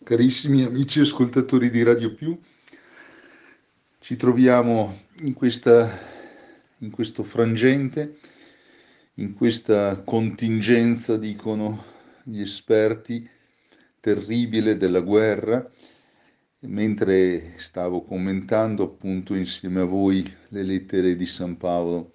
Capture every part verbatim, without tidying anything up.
Carissimi amici ascoltatori di Radio Più, ci troviamo in questa, in questo frangente, in questa contingenza, dicono gli esperti, terribile della guerra, mentre stavo commentando appunto insieme a voi le lettere di San Paolo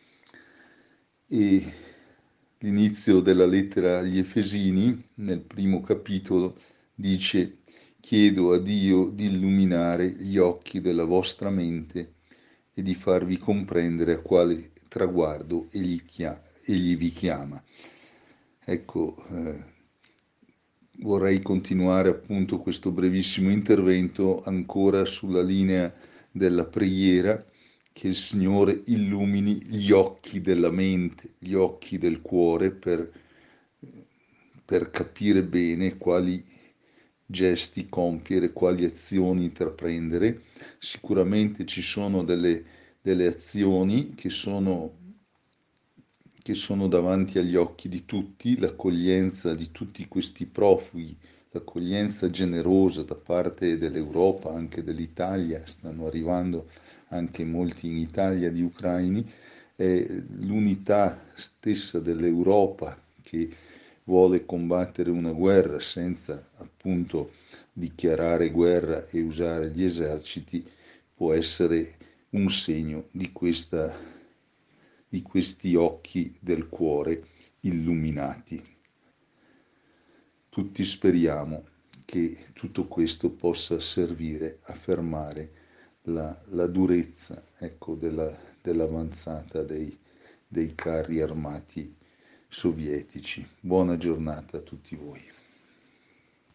e l'inizio della lettera agli Efesini, nel primo capitolo, dice: chiedo a Dio di illuminare gli occhi della vostra mente e di farvi comprendere a quale traguardo egli, chia- egli vi chiama. Ecco, eh, vorrei continuare appunto questo brevissimo intervento ancora sulla linea della preghiera, che il Signore illumini gli occhi della mente, gli occhi del cuore per, per capire bene quali gesti compiere, quali azioni intraprendere. Sicuramente ci sono delle, delle azioni che sono, che sono davanti agli occhi di tutti, l'accoglienza di tutti questi profughi, l'accoglienza generosa da parte dell'Europa, anche dell'Italia, stanno arrivando anche molti in Italia di ucraini, è l'unità stessa dell'Europa che vuole combattere una guerra senza appunto dichiarare guerra e usare gli eserciti, può essere un segno di questa, di questi occhi del cuore illuminati. Tutti speriamo che tutto questo possa servire a fermare la, la durezza, ecco, della, dell'avanzata dei, dei carri armati sovietici. Buona giornata a tutti voi.